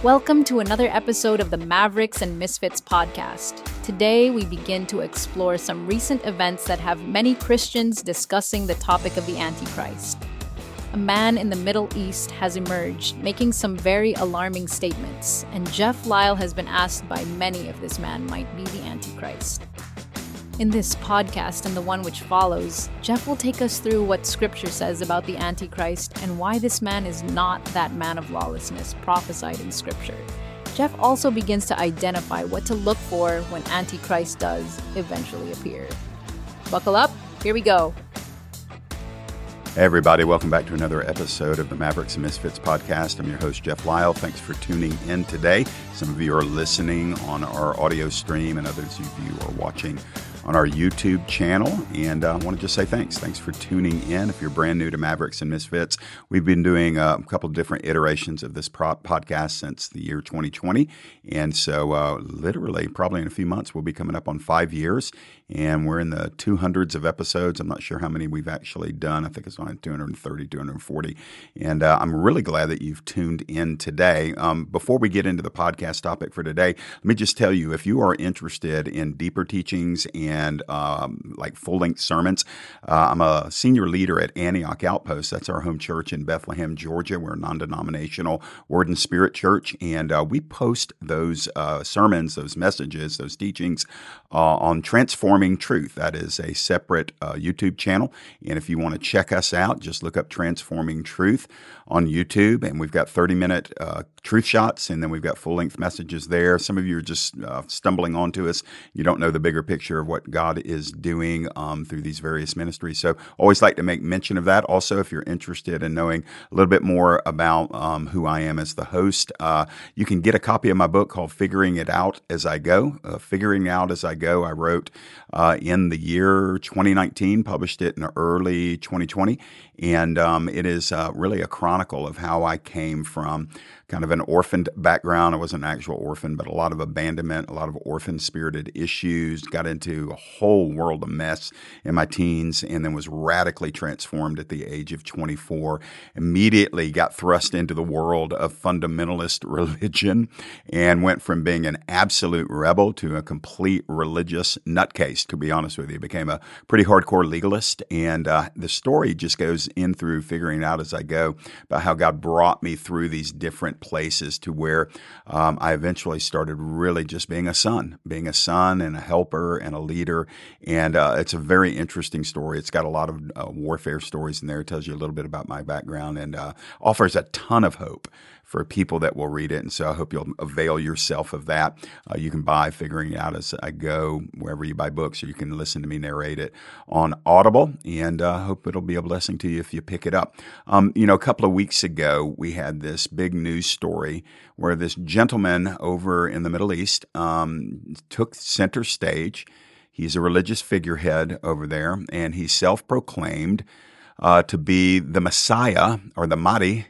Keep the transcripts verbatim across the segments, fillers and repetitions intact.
Welcome to another episode of the Mavericks and Misfits podcast. Today, we begin to explore some recent events that have many Christians discussing the topic of the Antichrist. A man in the Middle East has emerged, making some very alarming statements, and Jeff Lyle has been asked by many if this man might be the Antichrist. In this podcast and the one which follows, Jeff will take us through what Scripture says about the Antichrist and why this man is not that man of lawlessness prophesied in Scripture. Jeff also begins to identify what to look for when Antichrist does eventually appear. Buckle up, here we go. Hey everybody, welcome back to another episode of the Mavericks and Misfits podcast. I'm your host, Jeff Lyle. Thanks for tuning in today. Some of you are listening on our audio stream and others of you are watching on our YouTube channel, and uh, I want to just say thanks. Thanks for tuning in. If you're brand new to Mavericks and Misfits, we've been doing uh, a couple of different iterations of this pro- podcast since the year twenty twenty, and so uh, literally, probably in a few months, we'll be coming up on five years, and we're in the two hundreds of episodes. I'm not sure how many we've actually done. I think it's on two hundred thirty, two hundred forty, and uh, I'm really glad that you've tuned in today. Um, before we get into the podcast topic for today, let me just tell you, if you are interested in deeper teachings and and um, like full-length sermons. Uh, I'm a senior leader at Antioch Outpost. That's our home church in Bethlehem, Georgia. We're a non-denominational Word and Spirit church, and uh, we post those uh, sermons, those messages, those teachings uh, on Transforming Truth. That is a separate uh, YouTube channel, and if you want to check us out, just look up Transforming Truth on YouTube, and we've got thirty-minute uh, truth shots, and then we've got full-length messages there. Some of you are just uh, stumbling onto us. You don't know the bigger picture of what God is doing um, through these various ministries. So always like to make mention of that. Also, if you're interested in knowing a little bit more about um, who I am as the host, uh, you can get a copy of my book called Figuring It Out As I Go. Uh, Figuring Out As I Go, I wrote uh, in the year twenty nineteen, published it in early twenty twenty, and um, it is uh, really a chronicle of how I came from kind of an orphaned background. I wasn't an actual orphan, but a lot of abandonment, a lot of orphan-spirited issues, got into a whole world of mess in my teens, and then was radically transformed at the age of twenty-four. Immediately got thrust into the world of fundamentalist religion and went from being an absolute rebel to a complete religious nutcase, to be honest with you. Became a pretty hardcore legalist, and uh, the story just goes in through figuring out as I go about how God brought me through these different places to where um, I eventually started really just being a son, being a son and a helper and a leader. And uh, it's a very interesting story. It's got a lot of uh, warfare stories in there. It tells you a little bit about my background and uh, offers a ton of hope for people that will read it. And so I hope you'll avail yourself of that. Uh, you can buy Figuring It Out As I Go wherever you buy books, or you can listen to me narrate it on Audible. And I uh, hope it'll be a blessing to you if you pick it up. Um, you know, a couple of weeks ago, we had this big news story where this gentleman over in the Middle East um, took center stage. He's a religious figurehead over there, and he's self-proclaimed uh, to be the Messiah or the Mahdi.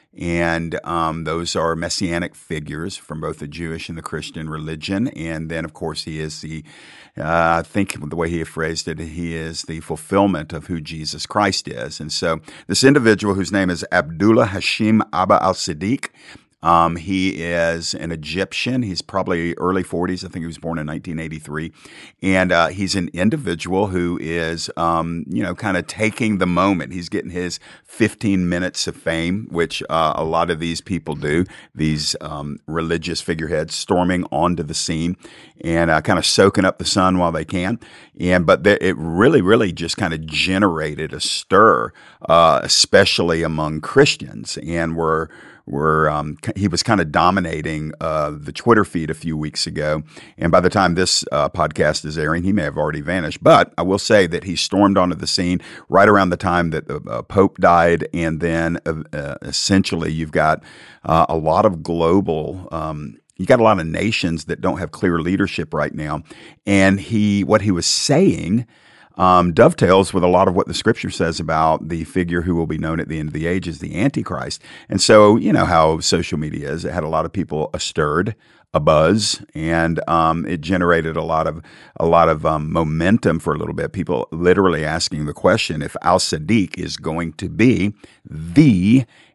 And um, those are messianic figures from both the Jewish and the Christian religion. And then, of course, he is the, uh, I think the way he phrased it, he is the fulfillment of who Jesus Christ is. And so this individual, whose name is Abdullah Hashim Abba al-Siddiq, Um, he is an Egyptian. He's probably early forties. I think he was born in nineteen eighty-three. And uh, he's an individual who is, um, you know, kind of taking the moment. He's getting his fifteen minutes of fame, which uh, a lot of these people do, these um, religious figureheads storming onto the scene and uh, kind of soaking up the sun while they can. And But there, it really, really just kind of generated a stir, uh, especially among Christians. And we're Were um, he was kind of dominating uh, the Twitter feed a few weeks ago, and by the time this uh, podcast is airing, he may have already vanished. But I will say that he stormed onto the scene right around the time that the uh, Pope died, and then uh, essentially you've got uh, a lot of global. Um, You got a lot of nations that don't have clear leadership right now, and he what he was saying Um, dovetails with a lot of what the Scripture says about the figure who will be known at the end of the age as the Antichrist. And so, you know how social media is. It had a lot of people stirred, a buzz, and um, it generated a lot of a lot of um, momentum for a little bit. People literally asking the question if al-Siddiq is going to be the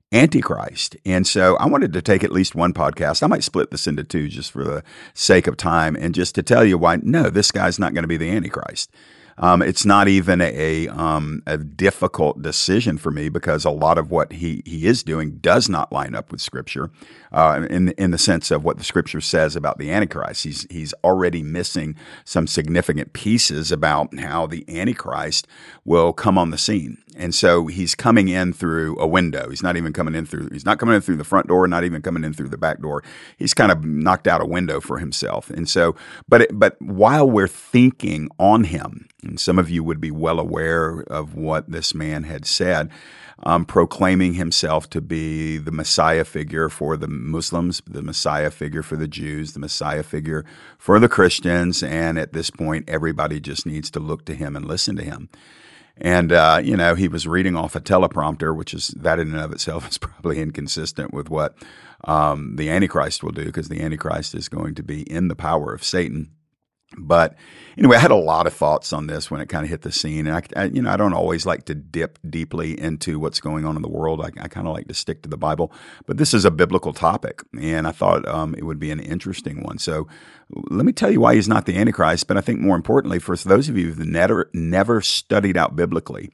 Antichrist. And so I wanted to take at least one podcast. I might split this into two just for the sake of time and just to tell you why, no, this guy's not going to be the Antichrist. Um, it's not even a um, a difficult decision for me because a lot of what he, he is doing does not line up with Scripture uh, in in the sense of what the Scripture says about the Antichrist. He's he's already missing some significant pieces about how the Antichrist will come on the scene. And so he's coming in through a window. He's not even coming in through, he's not coming in through the front door, not even coming in through the back door. He's kind of knocked out a window for himself. And so, but, it, but while we're thinking on him, and some of you would be well aware of what this man had said, um, proclaiming himself to be the Messiah figure for the Muslims, the Messiah figure for the Jews, the Messiah figure for the Christians. And at this point, everybody just needs to look to him and listen to him. And, uh, you know, he was reading off a teleprompter, which is that in and of itself is probably inconsistent with what um, the Antichrist will do, because the Antichrist is going to be in the power of Satan. But anyway, I had a lot of thoughts on this when it kind of hit the scene. And, I, I you know, I don't always like to dip deeply into what's going on in the world. I, I kind of like to stick to the Bible. But this is a biblical topic, and I thought um, it would be an interesting one. So let me tell you why he's not the Antichrist. But I think more importantly, for those of you who've never, never studied out biblically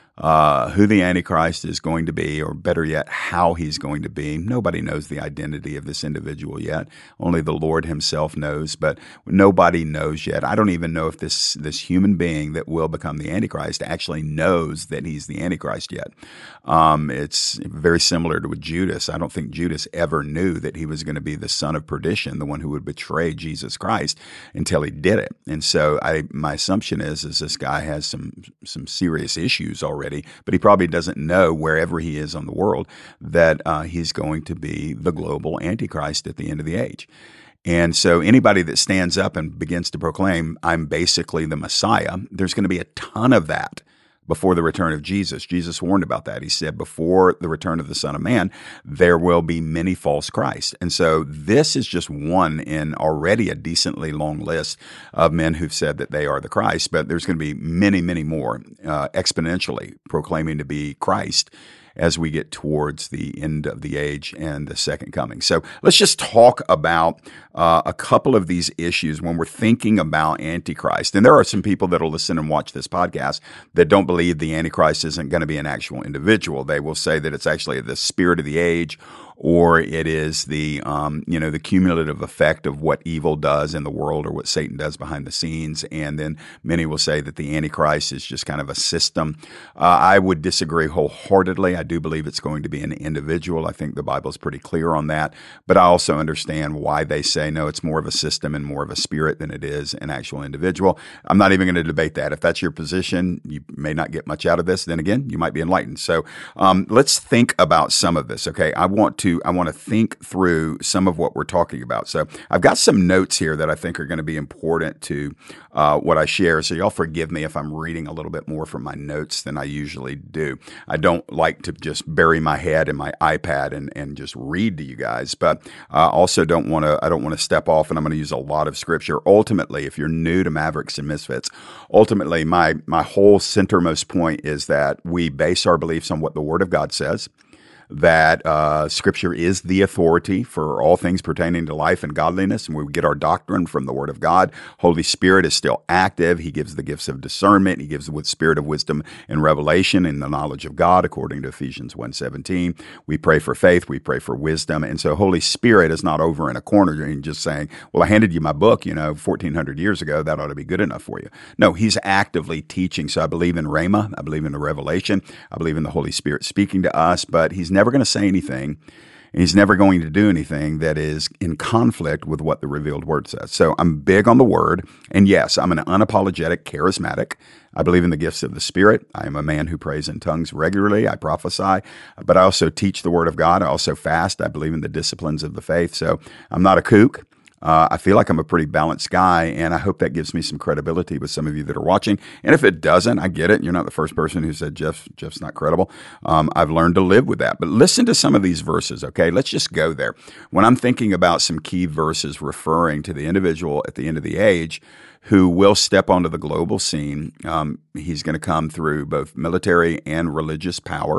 Uh, who the Antichrist is going to be, or better yet, how he's going to be. Nobody knows the identity of this individual yet. Only the Lord himself knows, but nobody knows yet. I don't even know if this, this human being that will become the Antichrist actually knows that he's the Antichrist yet. Um, it's very similar to with Judas. I don't think Judas ever knew that he was going to be the son of perdition, the one who would betray Jesus Christ, until he did it. And so I, my assumption is, is this guy has some, some serious issues already. But he probably doesn't know, wherever he is on the world, that uh, he's going to be the global Antichrist at the end of the age. And so anybody that stands up and begins to proclaim, I'm basically the Messiah, there's going to be a ton of that before the return of Jesus. Jesus warned about that. He said, before the return of the Son of Man, there will be many false Christs. And so this is just one in already a decently long list of men who've said that they are the Christ, but there's going to be many, many more uh, exponentially proclaiming to be Christ as we get towards the end of the age and the second coming. So let's just talk about uh, a couple of these issues when we're thinking about Antichrist. And there are some people that will listen and watch this podcast that don't believe the Antichrist isn't going to be an actual individual. They will say that it's actually the spirit of the age, or it is the um, you know the cumulative effect of what evil does in the world, or what Satan does behind the scenes. And then many will say that the Antichrist is just kind of a system. Uh, I would disagree wholeheartedly. I do believe it's going to be an individual. I think the Bible is pretty clear on that. But I also understand why they say, no, it's more of a system and more of a spirit than it is an actual individual. I'm not even going to debate that. If that's your position, you may not get much out of this. Then again, you might be enlightened. So um, let's think about some of this, okay? I want to I want to think through some of what we're talking about. So I've got some notes here that I think are going to be important to uh, what I share. So y'all forgive me if I'm reading a little bit more from my notes than I usually do. I don't like to just bury my head in my iPad and, and just read to you guys, but I uh, also don't want to, I don't want to step off, and I'm going to use a lot of scripture. Ultimately, if you're new to Mavericks and Misfits, ultimately my, my whole centermost point is that we base our beliefs on what the Word of God says, that uh, Scripture is the authority for all things pertaining to life and godliness, and we get our doctrine from the Word of God. Holy Spirit is still active. He gives the gifts of discernment. He gives the spirit of wisdom and revelation and the knowledge of God, according to Ephesians one seventeen. We pray for faith. We pray for wisdom. And so Holy Spirit is not over in a corner and just saying, well, I handed you my book, you know, fourteen hundred years ago. That ought to be good enough for you. No, he's actively teaching. So I believe in Rhema. I believe in the revelation. I believe in the Holy Spirit speaking to us, but he's never going to say anything. He's never going to do anything that is in conflict with what the revealed word says. So I'm big on the word. And yes, I'm an unapologetic charismatic. I believe in the gifts of the Spirit. I am a man who prays in tongues regularly. I prophesy, but I also teach the word of God. I also fast. I believe in the disciplines of the faith. So I'm not a kook. Uh, I feel like I'm a pretty balanced guy, and I hope that gives me some credibility with some of you that are watching. And if it doesn't, I get it. You're not the first person who said Jeff, Jeff's not credible. Um, I've learned to live with that. But listen to some of these verses, okay? Let's just go there. When I'm thinking about some key verses referring to the individual at the end of the age who will step onto the global scene, um, he's going to come through both military and religious power.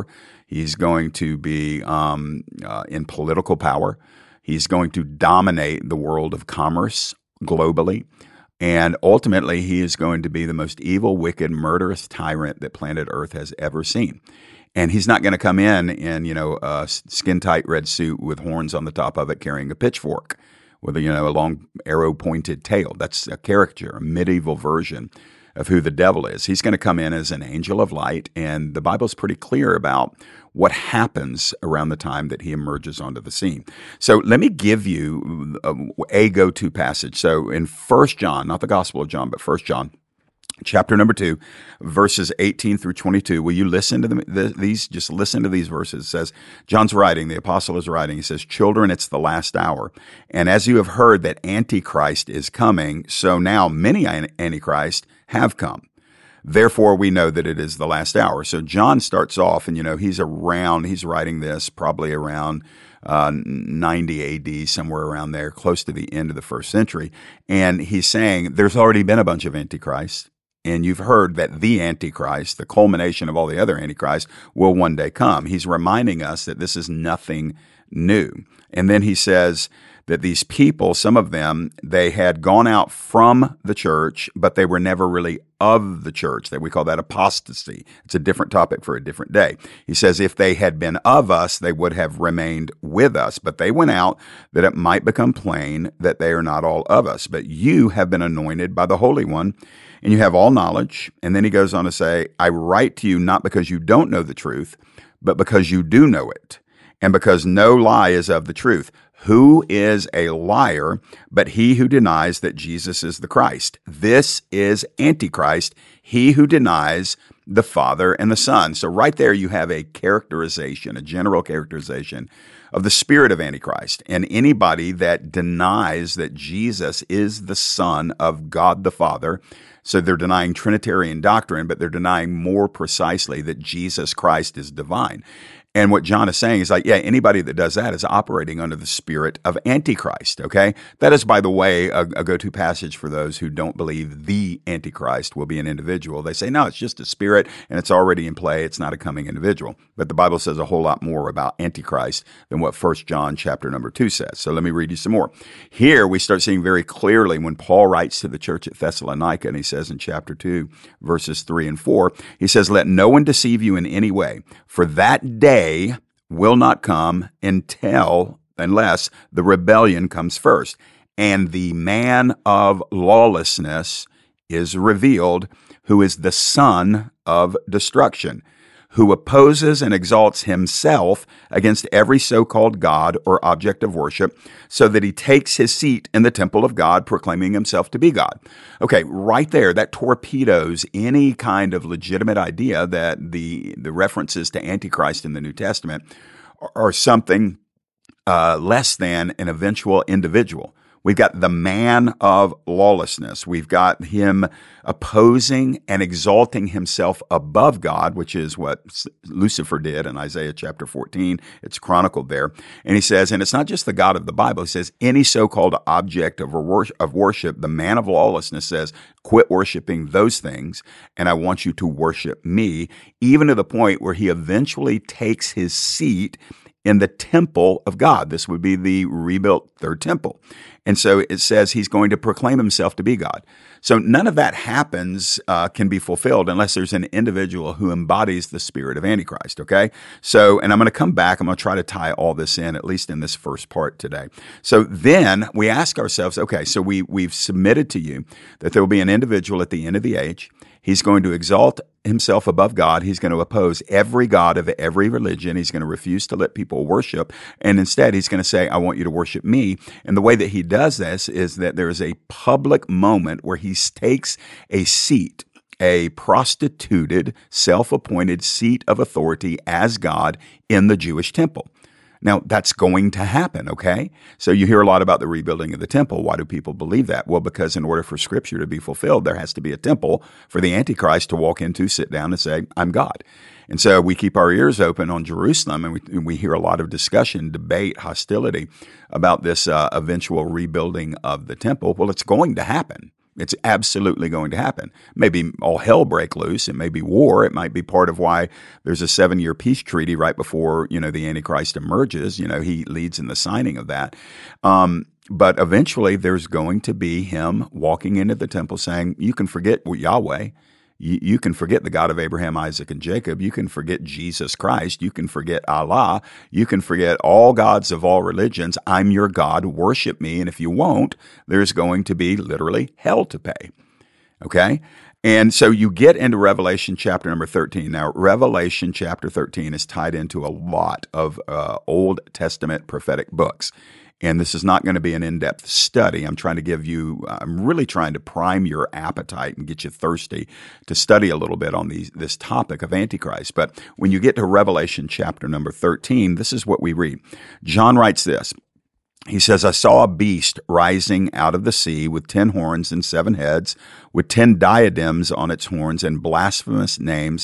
He's going to be um, uh, in political power. He's going to dominate the world of commerce globally. And ultimately, he is going to be the most evil, wicked, murderous tyrant that planet Earth has ever seen. And he's not going to come in in, you know, a skin-tight red suit with horns on the top of it carrying a pitchfork with a, you know, a long arrow-pointed tail. That's a caricature, a medieval version of who the devil is. He's going to come in as an angel of light, and the Bible's pretty clear about what happens around the time that he emerges onto the scene. So let me give you a, a go-to passage. So in First John, not the Gospel of John, but First John, chapter number two, verses eighteen through twenty-two. Will you listen to them, the, these? Just listen to these verses. It says, John's writing, the apostle is writing. He says, "Children, it's the last hour. And as you have heard that Antichrist is coming, so now many Antichrist have come. Therefore, we know that it is the last hour." So John starts off, and, you know, he's around, he's writing this probably around Uh, ninety A D, somewhere around there, close to the end of the first century. And he's saying there's already been a bunch of antichrists, and you've heard that the Antichrist, the culmination of all the other Antichrists, will one day come. He's reminding us that this is nothing new. And then he says that these people, some of them, they had gone out from the church, but they were never really of the church. That we call that apostasy. It's a different topic for a different day. He says if they had been of us, they would have remained with us, but they went out that it might become plain that they are not all of us. But you have been anointed by the Holy One, and you have all knowledge. And then he goes on to say, I write to you not because you don't know the truth, but because you do know it, and because no lie is of the truth. Who is a liar but he who denies that Jesus is the Christ? This is Antichrist, he who denies the Father and the Son. So right there you have a characterization, a general characterization of the spirit of Antichrist. And anybody that denies that Jesus is the Son of God the Father, so they're denying Trinitarian doctrine, but they're denying more precisely that Jesus Christ is divine. And what John is saying is like, yeah, anybody that does that is operating under the spirit of Antichrist, okay? That is, by the way, a, a go-to passage for those who don't believe the Antichrist will be an individual. They say, no, it's just a spirit, and it's already in play. It's not a coming individual. But the Bible says a whole lot more about Antichrist than what First John chapter number two says. So let me read you some more. Here we start seeing very clearly when Paul writes to the church at Thessalonica, and he says in chapter two, verses three and four, he says, let no one deceive you in any way, for that day will not come until, unless the rebellion comes first, and the man of lawlessness is revealed, who is the son of destruction, who opposes and exalts himself against every so-called God or object of worship, so that he takes his seat in the temple of God, proclaiming himself to be God. Okay, right there, that torpedoes any kind of legitimate idea that the, the references to Antichrist in the New Testament are, are something uh, less than an eventual individual. We've got the man of lawlessness. We've got him opposing and exalting himself above God, which is what Lucifer did in Isaiah chapter fourteen. It's chronicled there. And he says, and it's not just the God of the Bible. He says, any so-called object of worship, the man of lawlessness says, quit worshiping those things, and I want you to worship me, even to the point where he eventually takes his seat in the temple of God. This would be the rebuilt third temple. And so it says he's going to proclaim himself to be God. So none of that happens, uh, can be fulfilled unless there's an individual who embodies the spirit of Antichrist, okay? So, and I'm going to come back. I'm going to try to tie all this in, at least in this first part today. So then we ask ourselves, okay, so we, we've submitted to you that there will be an individual at the end of the age. He's going to exalt himself above God. He's going to oppose every god of every religion. He's going to refuse to let people worship. And instead, he's going to say, I want you to worship me. And the way that he does this is that there is a public moment where he takes a seat, a prostituted, self-appointed seat of authority as God in the Jewish temple. Now, that's going to happen, okay? So you hear a lot about the rebuilding of the temple. Why do people believe that? Well, because in order for Scripture to be fulfilled, there has to be a temple for the Antichrist to walk into, sit down, and say, I'm God. And so we keep our ears open on Jerusalem, and we, and we hear a lot of discussion, debate, hostility about this uh, eventual rebuilding of the temple. Well, it's going to happen. It's absolutely going to happen. Maybe all hell break loose. It may be war. It might be part of why there's a seven-year peace treaty right before, you know, the Antichrist emerges. You know, he leads in the signing of that. Um, but eventually there's going to be him walking into the temple saying, you can forget Yahweh. You, you can forget the God of Abraham, Isaac, and Jacob. You can forget Jesus Christ. You can forget Allah. You can forget all gods of all religions. I'm your God. Worship me. And if you won't, there's going to be literally hell to pay. Okay? And so you get into Revelation chapter number thirteen. Now, Revelation chapter thirteen is tied into a lot of uh, Old Testament prophetic books. And this is not going to be an in-depth study. I'm trying to give you, I'm really trying to prime your appetite and get you thirsty to study a little bit on these, this topic of Antichrist. But when you get to Revelation chapter number thirteen, this is what we read. John writes this. He says, I saw a beast rising out of the sea with ten horns and seven heads, with ten diadems on its horns and blasphemous names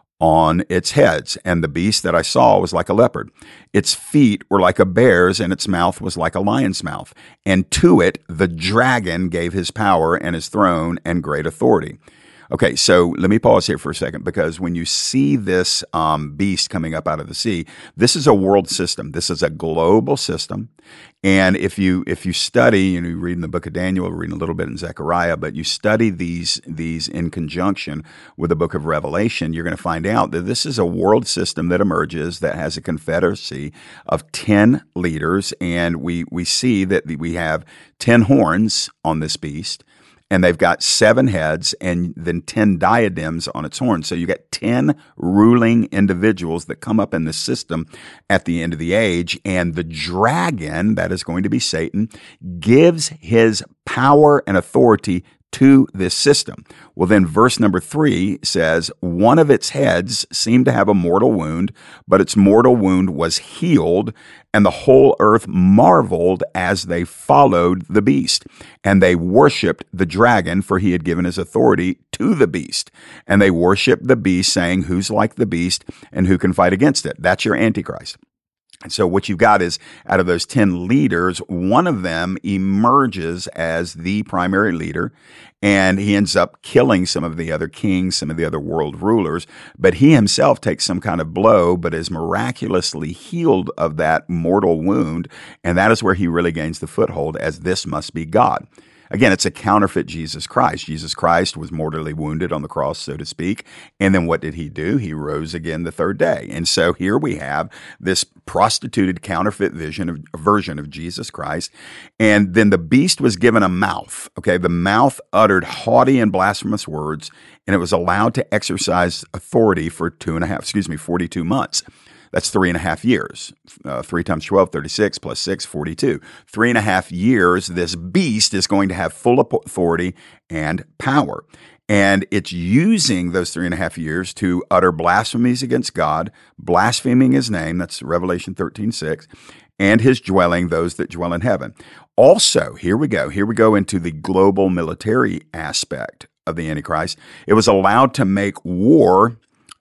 on its heads. And the beast that I saw was like a leopard. Its feet were like a bear's, and its mouth was like a lion's mouth. And to it, the dragon gave his power and his throne and great authority. Okay, so let me pause here for a second, because when you see this um, beast coming up out of the sea, this is a world system. This is a global system. And if you if you study, you know, you read in the book of Daniel, we're reading a little bit in Zechariah, but you study these these in conjunction with the book of Revelation, you're going to find out that this is a world system that emerges that has a confederacy of ten leaders, and we we see that we have ten horns on this beast. And they've got seven heads and then ten diadems on its horns. So you got ten ruling individuals that come up in the system at the end of the age. And the dragon, that is going to be Satan, gives his power and authority to this system. Well, then verse number three says, one of its heads seemed to have a mortal wound, but its mortal wound was healed, and the whole earth marveled as they followed the beast. And they worshiped the dragon, for he had given his authority to the beast. And they worshiped the beast, saying, who's like the beast and who can fight against it? That's your Antichrist. And so what you've got is, out of those ten leaders, one of them emerges as the primary leader, and he ends up killing some of the other kings, some of the other world rulers, but he himself takes some kind of blow, but is miraculously healed of that mortal wound, and that is where he really gains the foothold as this must be God. Again, it's a counterfeit Jesus Christ. Jesus Christ was mortally wounded on the cross, so to speak. And then what did he do? He rose again the third day. And so here we have this prostituted counterfeit vision of, version of Jesus Christ. And then the beast was given a mouth. Okay, the mouth uttered haughty and blasphemous words, and it was allowed to exercise authority for two and a half, excuse me, forty-two months. That's three and a half years. Uh, three times twelve, thirty-six, plus six, forty-two. Three and a half years, this beast is going to have full authority and power. And it's using those three and a half years to utter blasphemies against God, blaspheming his name, that's Revelation thirteen six, and his dwelling, those that dwell in heaven. Also, here we go. Here we go into the global military aspect of the Antichrist. It was allowed to make war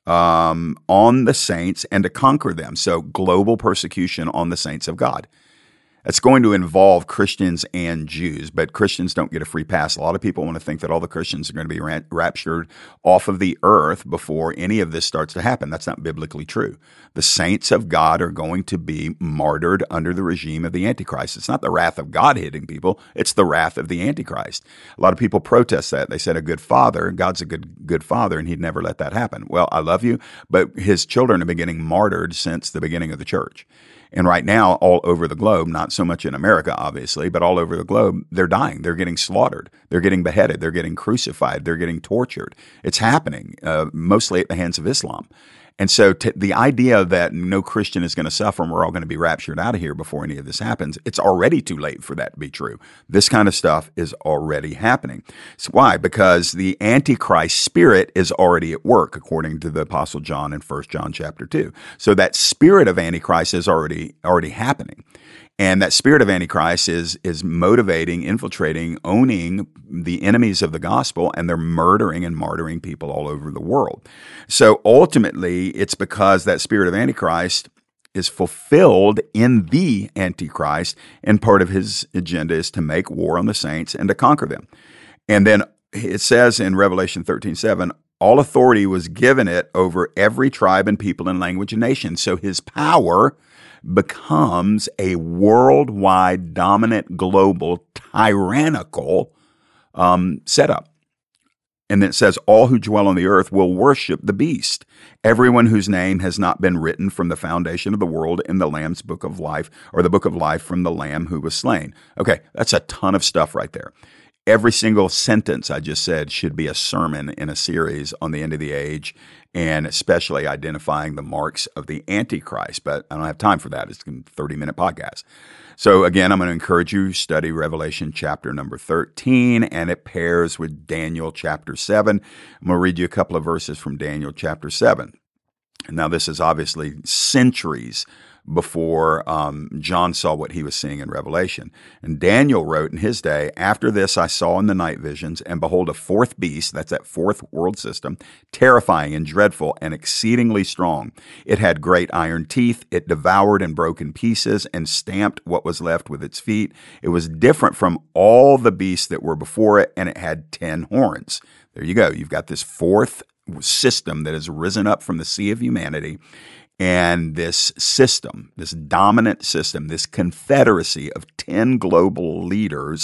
Um, on the saints and to conquer them. So global persecution on the saints of God. It's going to involve Christians and Jews, but Christians don't get a free pass. A lot of people want to think that all the Christians are going to be ra- raptured off of the earth before any of this starts to happen. That's not biblically true. The saints of God are going to be martyred under the regime of the Antichrist. It's not the wrath of God hitting people. It's the wrath of the Antichrist. A lot of people protest that. They said a good father, God's a good, good father, and he'd never let that happen. Well, I love you, but his children have been getting martyred since the beginning of the church. And right now, all over the globe, not so much in America, obviously, but all over the globe, they're dying. They're getting slaughtered. They're getting beheaded. They're getting crucified. They're getting tortured. It's happening, uh, mostly at the hands of Islam. And so t- the idea that no Christian is going to suffer and we're all going to be raptured out of here before any of this happens, it's already too late for that to be true. This kind of stuff is already happening. So why? Because the Antichrist spirit is already at work, according to the Apostle John in First John chapter two. So that spirit of Antichrist is already already happening. And that spirit of Antichrist is is motivating, infiltrating, owning the enemies of the gospel, and they're murdering and martyring people all over the world. So ultimately, it's because that spirit of Antichrist is fulfilled in the Antichrist, and part of his agenda is to make war on the saints and to conquer them. And then it says in Revelation thirteen seven, all authority was given it over every tribe and people and language and nation. So his power becomes a worldwide, dominant, global, tyrannical um, setup. And then it says, all who dwell on the earth will worship the beast, everyone whose name has not been written from the foundation of the world in the Lamb's book of life, or the book of life from the Lamb who was slain. Okay, that's a ton of stuff right there. Every single sentence I just said should be a sermon in a series on the end of the age, and especially identifying the marks of the Antichrist. But I don't have time for that. It's a thirty-minute podcast. So again, I'm going to encourage you to study Revelation chapter number thirteen, and it pairs with Daniel chapter seven. I'm going to read you a couple of verses from Daniel chapter seven. Now, this is obviously centuries before um, John saw what he was seeing in Revelation. And Daniel wrote in his day, after this I saw in the night visions, and behold, a fourth beast, that's that fourth world system, terrifying and dreadful and exceedingly strong. It had great iron teeth. It devoured and broke in pieces and stamped what was left with its feet. It was different from all the beasts that were before it, and it had ten horns. There you go. You've got this fourth system that has risen up from the sea of humanity. And this system, this dominant system, this confederacy of ten global leaders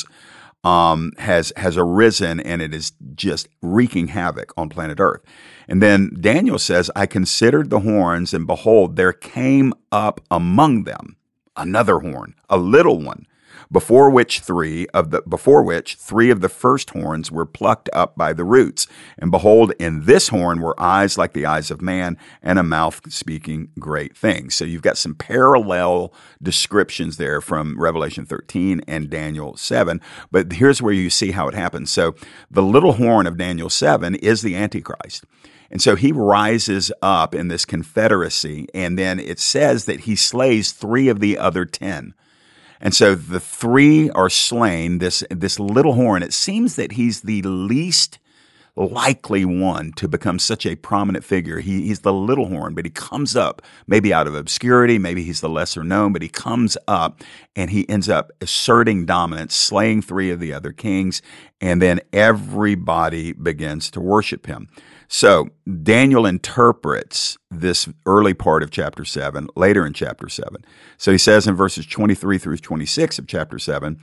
um, has has arisen, and it is just wreaking havoc on planet Earth. And then Daniel says, I considered the horns, and behold, there came up among them another horn, a little one, before which three of the before which three of the first horns were plucked up by the roots. And behold, in this horn were eyes like the eyes of man, and a mouth speaking great things. So you've got some parallel descriptions there from Revelation thirteen and Daniel seven. But here's where you see how it happens. So the little horn of Daniel seven is the Antichrist. And so he rises up in this confederacy, and then it says that he slays three of the other ten. And so the three are slain, this this little horn. It seems that he's the least likely one to become such a prominent figure. He, he's the little horn, but he comes up maybe out of obscurity. Maybe he's the lesser known, but he comes up and he ends up asserting dominance, slaying three of the other kings, and then everybody begins to worship him. So Daniel interprets this early part of chapter seven, later in chapter seven. So he says in verses twenty-three through twenty-six of chapter seven,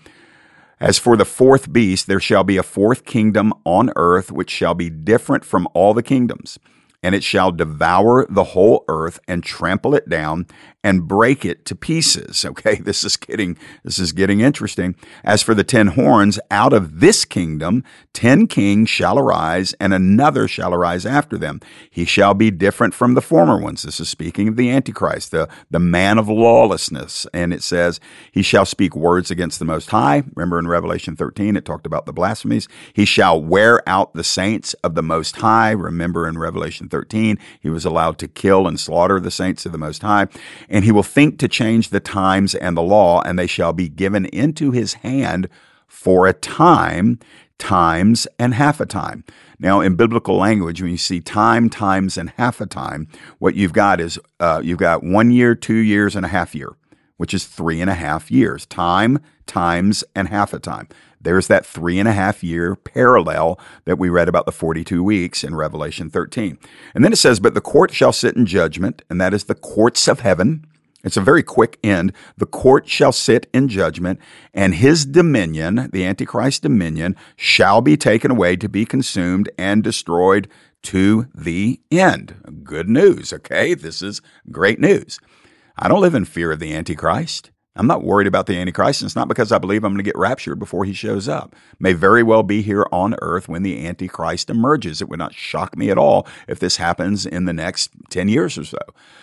as for the fourth beast, there shall be a fourth kingdom on earth, which shall be different from all the kingdoms. And it shall devour the whole earth and trample it down and break it to pieces. Okay, this is getting this is getting interesting. As for the ten horns, out of this kingdom, ten kings shall arise, and another shall arise after them. He shall be different from the former ones. This is speaking of the Antichrist, the, the man of lawlessness. And it says, he shall speak words against the Most High. Remember in Revelation thirteen, it talked about the blasphemies. He shall wear out the saints of the Most High. Remember in Revelation thirteen, he was allowed to kill and slaughter the saints of the Most High. And he will think to change the times and the law, and they shall be given into his hand for a time, times, and half a time. Now, in biblical language, when you see time, times, and half a time, what you've got is uh, you've got one year, two years, and a half year, which is three and a half years. Time, times, and half a time. There's that three and a half year parallel that we read about the forty-two weeks in Revelation thirteen. And then it says, but the court shall sit in judgment, and that is the courts of heaven. It's a very quick end. The court shall sit in judgment, and his dominion, the Antichrist dominion, shall be taken away to be consumed and destroyed to the end. Good news, okay? This is great news. I don't live in fear of the Antichrist. I'm not worried about the Antichrist, and it's not because I believe I'm going to get raptured before he shows up. May very well be here on earth when the Antichrist emerges. It would not shock me at all if this happens in the next ten years or so.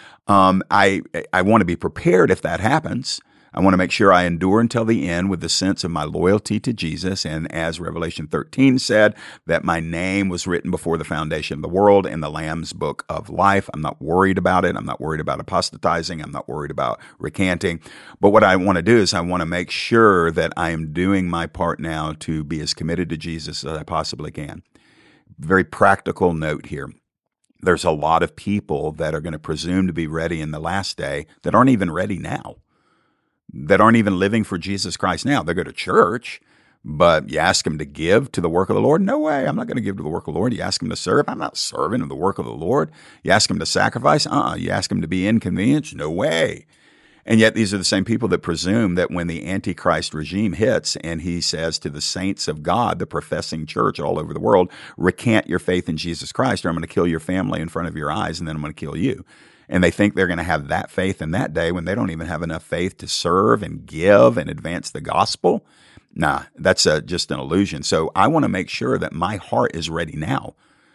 Um, I I want to be prepared if that happens. I want to make sure I endure until the end with the sense of my loyalty to Jesus. And as Revelation thirteen said, that my name was written before the foundation of the world in the Lamb's book of life. I'm not worried about it. I'm not worried about apostatizing. I'm not worried about recanting. But what I want to do is I want to make sure that I am doing my part now to be as committed to Jesus as I possibly can. Very practical note here. There's a lot of people that are going to presume to be ready in the last day that aren't even ready now, that aren't even living for Jesus Christ now. They go to church, But you ask them to give to the work of the Lord? No way. I'm not going to give to the work of the Lord. You ask them to serve? I'm not serving in the work of the Lord. You ask them to sacrifice? Uh-uh. You ask them to be inconvenienced? No way. And yet these are the same people that presume that when the Antichrist regime hits and he says to the saints of God, the professing church all over the world, recant your faith in Jesus Christ or I'm going to kill your family in front of your eyes and then I'm going to kill you. And they think they're going to have that faith in that day when they don't even have enough faith to serve and give and advance the gospel. Nah, that's a, just an illusion. So I want to make sure that my heart is ready now.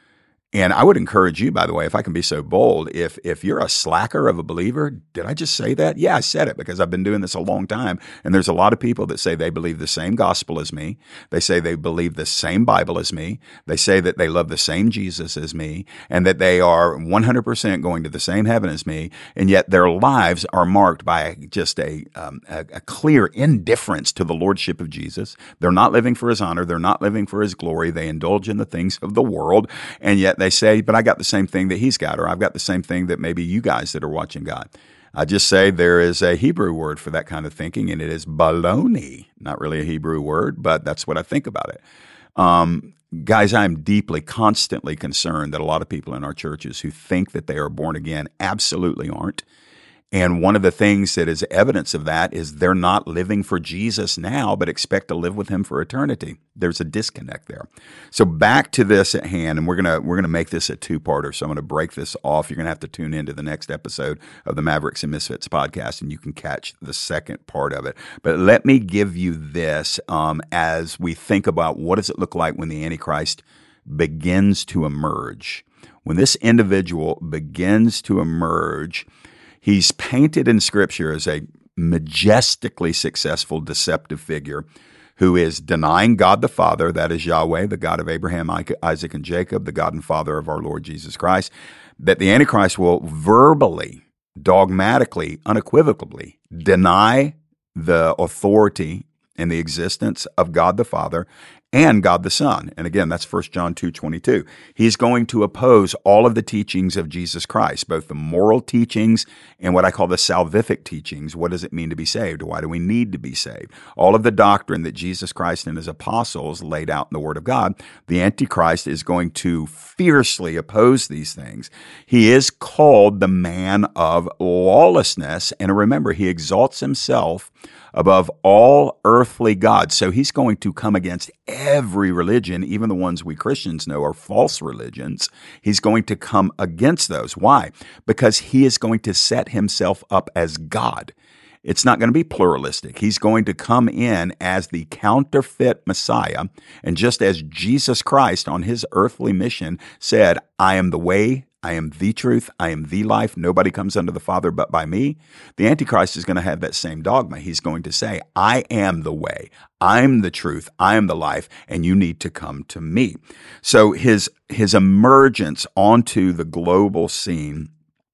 And I would encourage you, by the way, if I can be so bold, if if you're a slacker of a believer, did I just say that? Yeah, I said it because I've been doing this a long time. And there's a lot of people that say they believe the same gospel as me. They say they believe the same Bible as me. They say that they love the same Jesus as me and that they are one hundred percent going to the same heaven as me. And yet their lives are marked by just a, um, a, a clear indifference to the lordship of Jesus. They're not living for his honor. They're not living for his glory. They indulge in the things of the world. And yet they say, but I got the same thing that he's got, or I've got the same thing that maybe you guys that are watching got. I just say there is a Hebrew word for that kind of thinking, and it is baloney. Not really a Hebrew word, but that's what I think about it. Um, guys, I'm deeply, constantly concerned that a lot of people in our churches who think that they are born again absolutely aren't. And one of the things that is evidence of that is they're not living for Jesus now, but expect to live with him for eternity. There's a disconnect there. So back to this at hand, and we're gonna we're gonna make this a two-parter. So I'm gonna break this off. You're gonna have to tune into the next episode of the Mavericks and Misfits podcast, and you can catch the second part of it. But let me give you this um, as we think about what does it look like when the Antichrist begins to emerge. When this individual begins to emerge, he's painted in Scripture as a majestically successful, deceptive figure who is denying God the Father, that is Yahweh, the God of Abraham, Isaac, and Jacob, the God and Father of our Lord Jesus Christ, that the Antichrist will verbally, dogmatically, unequivocally deny the authority and the existence of God the Father and God the Son. And again, that's First John two twenty-two. He's going to oppose all of the teachings of Jesus Christ, both the moral teachings and what I call the salvific teachings. What does it mean to be saved? Why do we need to be saved? All of the doctrine that Jesus Christ and his apostles laid out in the Word of God, the Antichrist is going to fiercely oppose these things. He is called the man of lawlessness. And remember, he exalts himself above all earthly gods. So he's going to come against every religion, even the ones we Christians know are false religions. He's going to come against those. Why? Because he is going to set himself up as God. It's not going to be pluralistic. He's going to come in as the counterfeit Messiah. And just as Jesus Christ on his earthly mission said, I am the way, I am the truth, I am the life, nobody comes unto the Father but by me, the Antichrist is going to have that same dogma. He's going to say, I am the way, I'm the truth, I am the life, and you need to come to me. So his his emergence onto the global scene,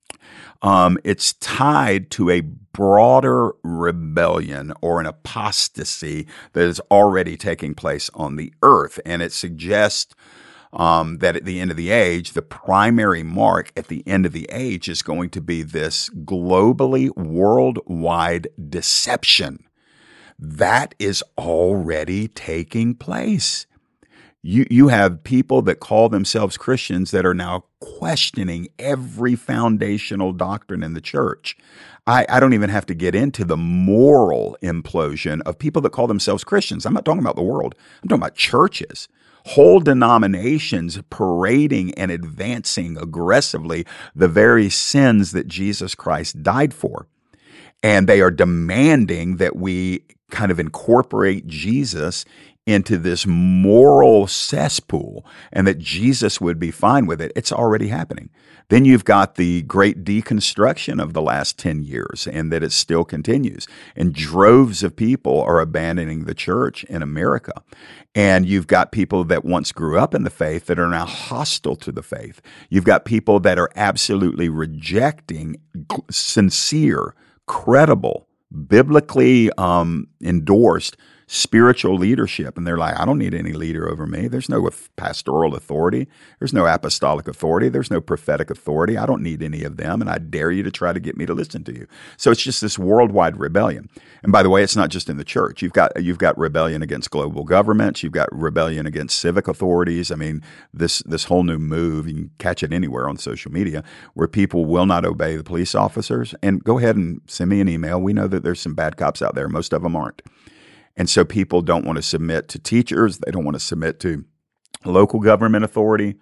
um, it's tied to a broader rebellion or an apostasy that is already taking place on the earth. And it suggests Um, that at the end of the age, the primary mark at the end of the age is going to be this globally worldwide deception. That is already taking place. You, you have people that call themselves Christians that are now questioning every foundational doctrine in the church. I, I don't even have to get into the moral implosion of people that call themselves Christians. I'm not talking about the world. I'm talking about churches. Whole denominations parading and advancing aggressively the very sins that Jesus Christ died for. And they are demanding that we kind of incorporate Jesus into this moral cesspool and that Jesus would be fine with it. It's already happening. Then you've got the great deconstruction of the last ten years and that it still continues. And droves of people are abandoning the church in America. And you've got people that once grew up in the faith that are now hostile to the faith. You've got people that are absolutely rejecting sincere, credible, biblically um, endorsed spiritual leadership. And they're like, I don't need any leader over me. There's no pastoral authority. There's no apostolic authority. There's no prophetic authority. I don't need any of them. And I dare you to try to get me to listen to you. So it's just this worldwide rebellion. And by the way, it's not just in the church. You've got, you've got rebellion against global governments. You've got rebellion against civic authorities. I mean, this, this whole new move, you can catch it anywhere on social media, where people will not obey the police officers. And go ahead and send me an email. We know that there's some bad cops out there. Most of them aren't. And so people don't want to submit to teachers. They don't want to submit to local government authority,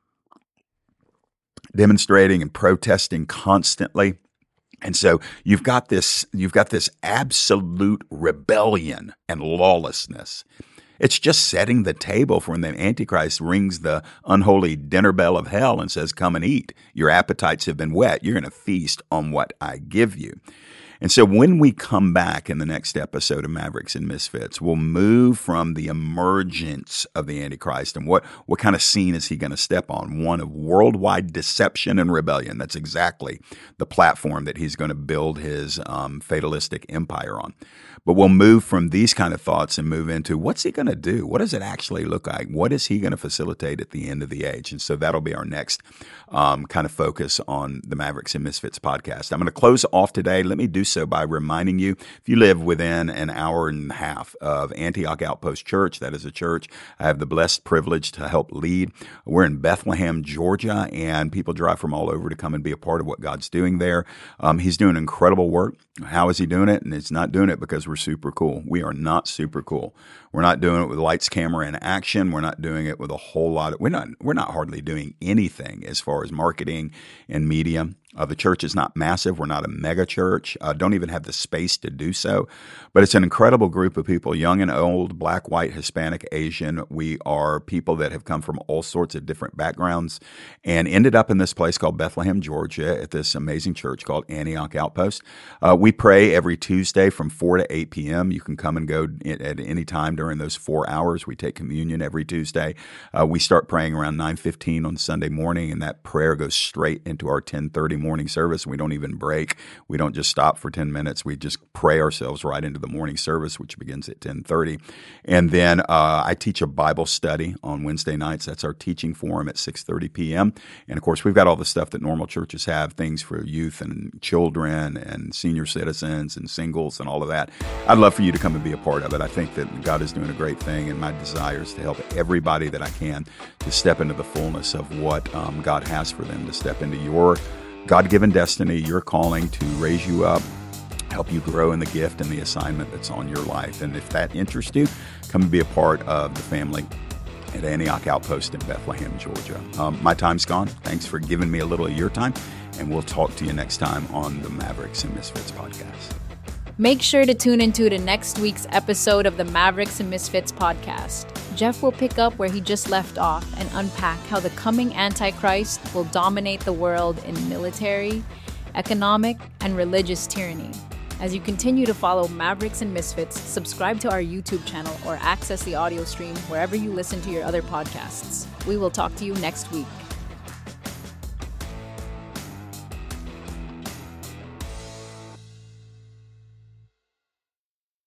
demonstrating and protesting constantly. And so you've got this, you've got this absolute rebellion and lawlessness. It's just setting the table for when the Antichrist rings the unholy dinner bell of hell and says, come and eat. Your appetites have been whet. You're going to feast on what I give you. And so when we come back in the next episode of Mavericks and Misfits, we'll move from the emergence of the Antichrist and what, what kind of scene is he going to step on? One of worldwide deception and rebellion. That's exactly the platform that he's going to build his um, fatalistic empire on. But we'll move from these kind of thoughts and move into what's he going to do? What does it actually look like? What is he going to facilitate at the end of the age? And so that'll be our next um, kind of focus on the Mavericks and Misfits podcast. I'm going to close off today. Let me do so by reminding you, if you live within an hour and a half of Antioch Outpost Church, that is a church I have the blessed privilege to help lead. We're in Bethlehem, Georgia, and people drive from all over to come and be a part of what God's doing there. Um, he's doing incredible work. How is he doing it? And it's not doing it because we're super cool. We are not super cool. We're not doing it with lights, camera, and action. We're not doing it with a whole lot of, we're not, we're not hardly doing anything as far as marketing and media. Uh, the church is not massive. We're not a mega church. Uh, don't even have the space to do so. But it's an incredible group of people, young and old, black, white, Hispanic, Asian. We are people that have come from all sorts of different backgrounds and ended up in this place called Bethlehem, Georgia, at this amazing church called Antioch Outpost. Uh, we pray every Tuesday from four to eight p.m. You can come and go at any time during those four hours. We take communion every Tuesday. Uh, we start praying around nine fifteen on Sunday morning, and that prayer goes straight into our ten thirty morning service. We don't even break. We don't just stop for ten minutes. We just pray ourselves right into the morning service, which begins at ten thirty. And then uh, I teach a Bible study on Wednesday nights. That's our teaching forum at six thirty p.m. And of course, we've got all the stuff that normal churches have, things for youth and children and senior citizens and singles and all of that. I'd love for you to come and be a part of it. I think that God is doing a great thing, and my desire is to help everybody that I can to step into the fullness of what um, God has for them, to step into your God-given destiny, your calling to raise you up, help you grow in the gift and the assignment that's on your life. And if that interests you, come and be a part of the family at Antioch Outpost in Bethlehem, Georgia. Um, my time's gone. Thanks for giving me a little of your time, and we'll talk to you next time on the Mavericks and Misfits podcast. Make sure to tune into the next week's episode of the Mavericks and Misfits podcast. Jeff will pick up where he just left off and unpack how the coming Antichrist will dominate the world in military, economic, and religious tyranny. As you continue to follow Mavericks and Misfits, subscribe to our YouTube channel or access the audio stream wherever you listen to your other podcasts. We will talk to you next week.